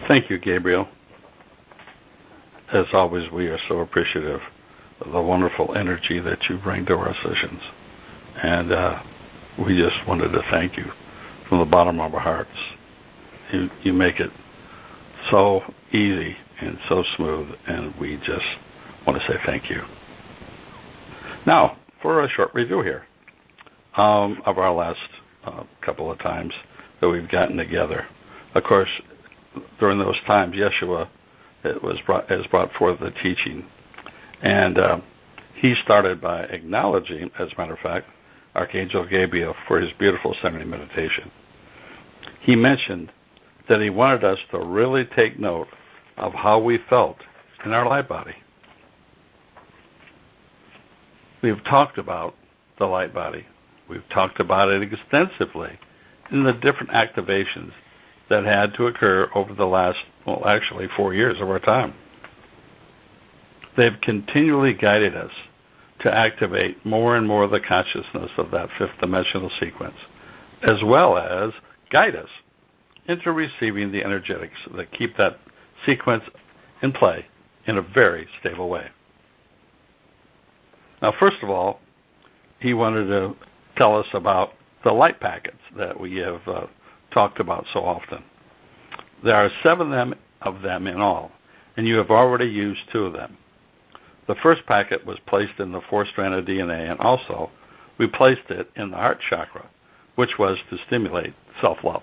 Thank you, Gabriel. As always, we are so appreciative of the wonderful energy that you bring to our sessions. And we just wanted to thank you from the bottom of our hearts. You make it so easy and so smooth, and we just want to say thank you. Now, for a short review here of our last couple of times that we've gotten together. Of course, during those times, Yeshua has brought forth the teaching. And he started by acknowledging, as a matter of fact, Archangel Gabriel for his beautiful Sunday meditation. He mentioned that he wanted us to really take note of how we felt in our light body. We've talked about the light body. We've talked about it extensively in the different activations that had to occur over the last, 4 years of our time. They've continually guided us to activate more and more of the consciousness of that fifth dimensional sequence, as well as guide us into receiving the energetics that keep that sequence in play in a very stable way. Now, first of all, he wanted to tell us about the light packets that we have talked about so often. There are 7 of them in all, and you have already used 2 of them. The first packet was placed in the 4th strand of DNA, and also we placed it in the heart chakra, which was to stimulate self-love.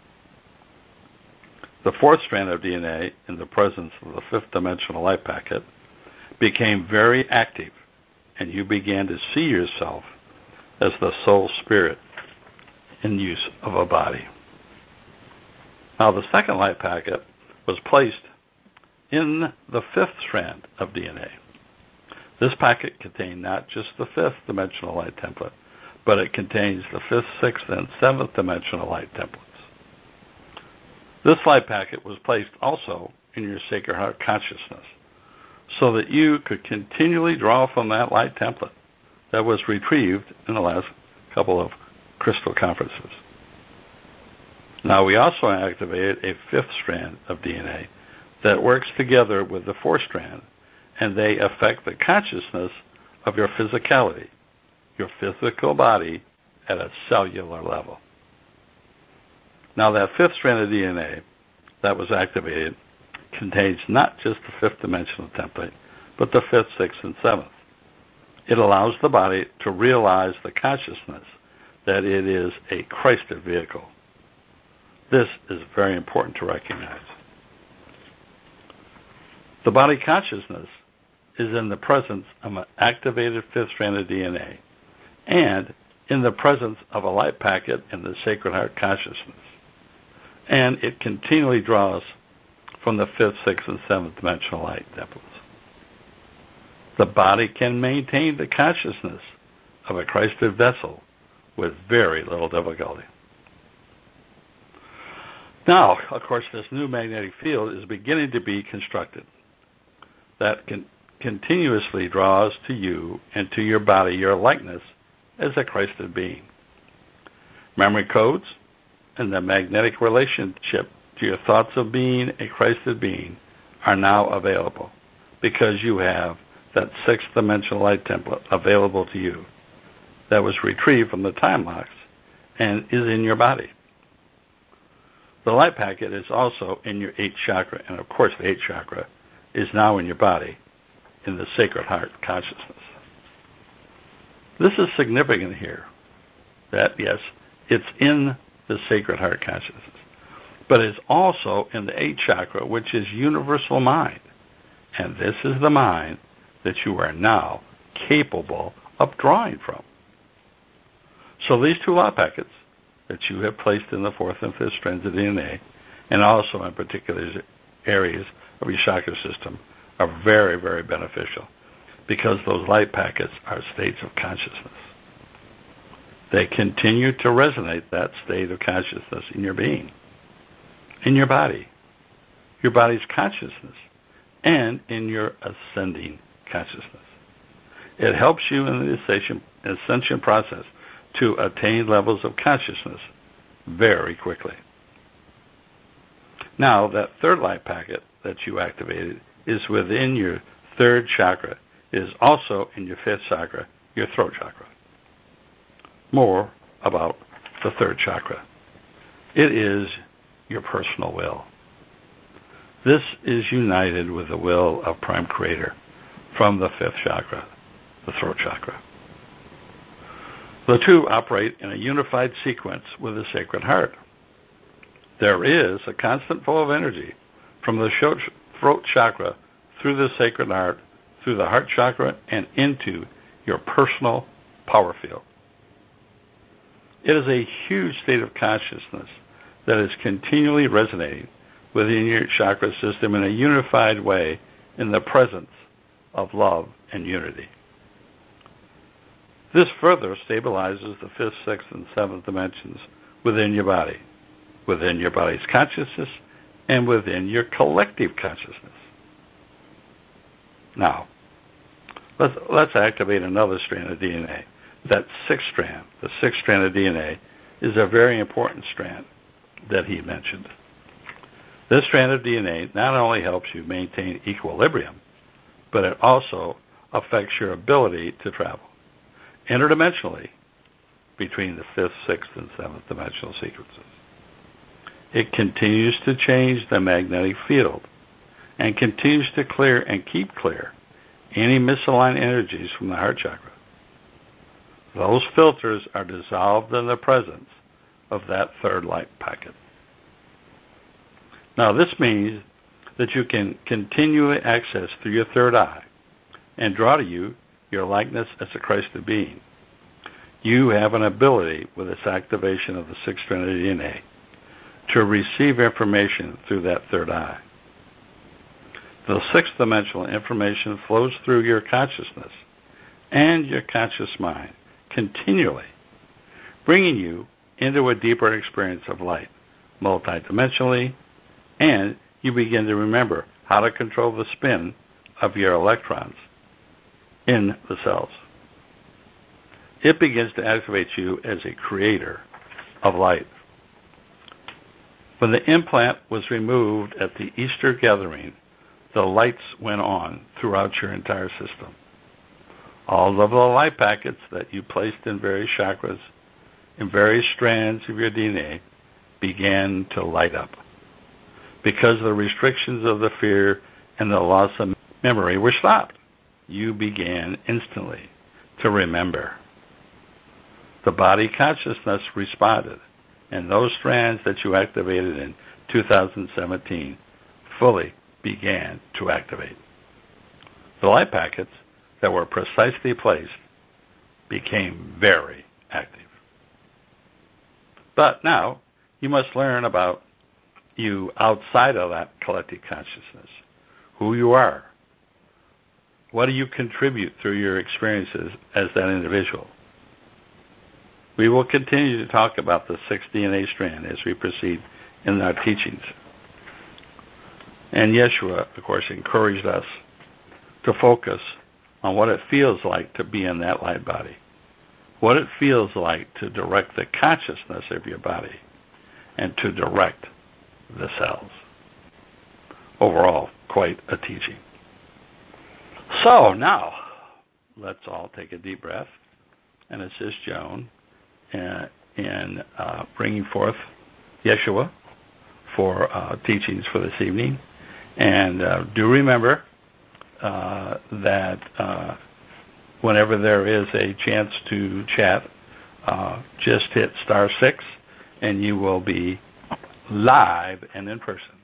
The 4th strand of DNA, in the presence of the 5th dimensional light packet, became very active, and you began to see yourself as the soul spirit in use of a body. Now, the second light packet was placed in the 5th strand of DNA. This packet contained not just the 5th dimensional light template, but it contains the 5th, 6th, and 7th dimensional light templates. This light packet was placed also in your Sacred Heart consciousness so that you could continually draw from that light template that was retrieved in the last couple of crystal conferences. Now, we also activated a 5th strand of DNA that works together with the 4th strand, and they affect the consciousness of your physicality, your physical body at a cellular level. Now, that 5th strand of DNA that was activated contains not just the 5th dimensional template, but the 5th, 6th, and 7th. It allows the body to realize the consciousness that it is a Christed vehicle. This is very important to recognize. The body consciousness is in the presence of an activated 5th strand of DNA and in the presence of a light packet in the Sacred Heart consciousness. And it continually draws from the 5th, 6th, and 7th dimensional light templates. The body can maintain the consciousness of a Christed vessel with very little difficulty. Now, of course, this new magnetic field is beginning to be constructed that continuously draws to you and to your body your likeness as a Christed being. Memory codes and the magnetic relationship to your thoughts of being a Christed being are now available because you have that 6th dimensional light template available to you that was retrieved from the time locks and is in your body. The light packet is also in your 8th chakra, and of course the 8th chakra is now in your body in the Sacred Heart consciousness. This is significant here, that yes, it's in the Sacred Heart consciousness, but it's also in the 8th chakra, which is universal mind, and this is the mind that you are now capable of drawing from. So these 2 light packets that you have placed in the 4th and 5th strands of DNA, and also in particular areas of your chakra system, are very, very beneficial because those light packets are states of consciousness. They continue to resonate that state of consciousness in your being, in your body's consciousness, and in your ascending consciousness. It helps you in the ascension process to attain levels of consciousness very quickly. Now, that third light packet that you activated is within your third chakra. It is also in your fifth chakra, your throat chakra. More about the third chakra. It is your personal will. This is united with the will of Prime Creator from the fifth chakra, the throat chakra. The two operate in a unified sequence with the Sacred Heart. There is a constant flow of energy from the throat chakra through the Sacred Heart, through the heart chakra, and into your personal power field. It is a huge state of consciousness that is continually resonating within your chakra system in a unified way in the presence of love and unity. This further stabilizes the fifth, sixth, and seventh dimensions within your body, within your body's consciousness, and within your collective consciousness. Now, let's activate another strand of DNA. That sixth strand, the sixth strand of DNA, is a very important strand that he mentioned. This strand of DNA not only helps you maintain equilibrium, but it also affects your ability to travel interdimensionally between the fifth, sixth, and seventh dimensional sequences. It continues to change the magnetic field and continues to clear and keep clear any misaligned energies from the heart chakra. Those filters are dissolved in the presence of that third light packet. Now, this means that you can continually access through your third eye and draw to you your likeness as a Christed being. You have an ability with this activation of the sixth strand of DNA to receive information through that third eye. The sixth dimensional information flows through your consciousness and your conscious mind continually, bringing you into a deeper experience of light, multidimensionally, and you begin to remember how to control the spin of your electrons in the cells. It begins to activate you as a creator of light. When the implant was removed at the Easter gathering, the lights went on throughout your entire system. All of the light packets that you placed in various chakras, in various strands of your DNA, began to light up. Because the restrictions of the fear and the loss of memory were stopped, you began instantly to remember. The body consciousness responded, and those strands that you activated in 2017 fully began to activate. The light packets that were precisely placed became very active. But now you must learn about you outside of that collective consciousness, who you are. What do you contribute through your experiences as that individual? We will continue to talk about the sixth DNA strand as we proceed in our teachings. And Yeshua, of course, encouraged us to focus on what it feels like to be in that light body, what it feels like to direct the consciousness of your body and to direct the cells. Overall, quite a teaching. So now, let's all take a deep breath and assist Joan in bringing forth Yeshua for teachings for this evening. And do remember that whenever there is a chance to chat, just hit *6 and you will be live and in person.